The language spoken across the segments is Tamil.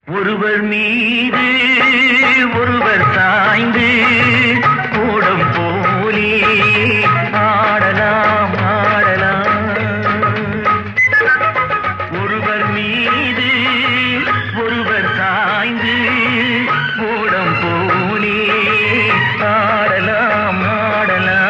ஒருவர் மீது ஒருவர் சாய்ந்து கூடம் போலே ஆடலாம் ஆடலாம். ஒருவர் மீது ஒருவர் சாய்ந்து கூடம் போலே ஆடலாம் ஆடலாம்.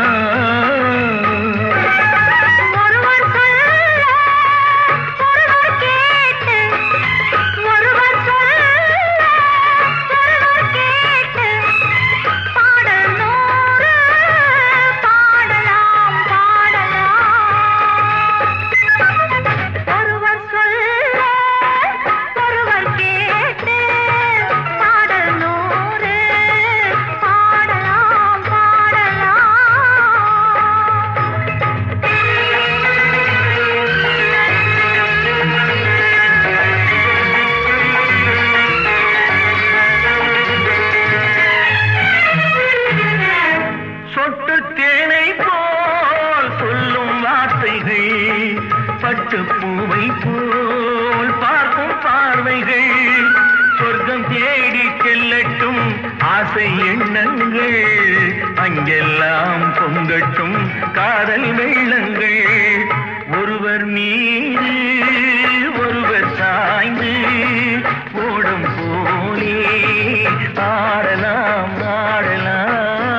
பட்டு பூவை போல் பார்க்கும் பார்வைகள் சொர்க்கம் தேடி செல்லட்டும் ஆசை எண்ணங்கள் அங்கெல்லாம் பொங்கட்டும் காதல் வெள்ளங்கள். ஒருவர் மீது ஒருவர் சாய்ந்து ஓடும் போலே ஆடலாம் ஆடலாம்.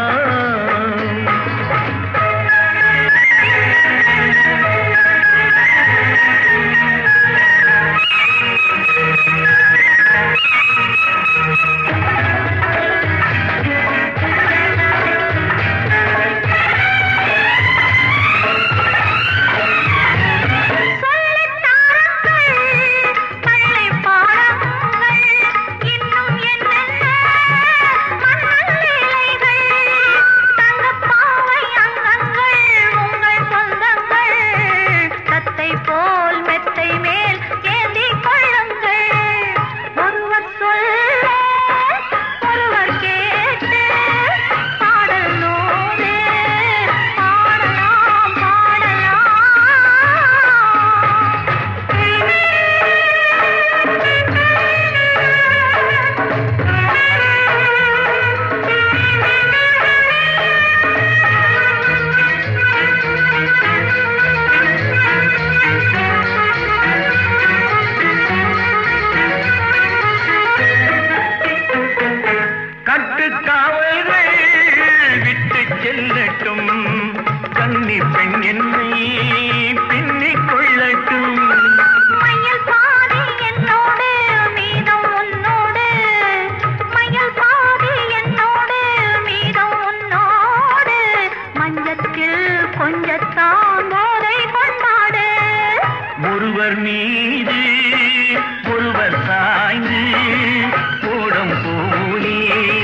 செல்லட்டும் கன்னி பெண் என்னை பின்னிக் கொள்ளட்டும். மயில் பாதி என்னோடு மீதம் உன்னோடு, மயில் பாதி என்னோடு மீதம் உன்னோடு, மஞ்சத்தில் கொஞ்சத்தான் போதை கொண்டாடு. ஒருவர் மீது ஒருவர் சாய்ந்து கூடம் போலே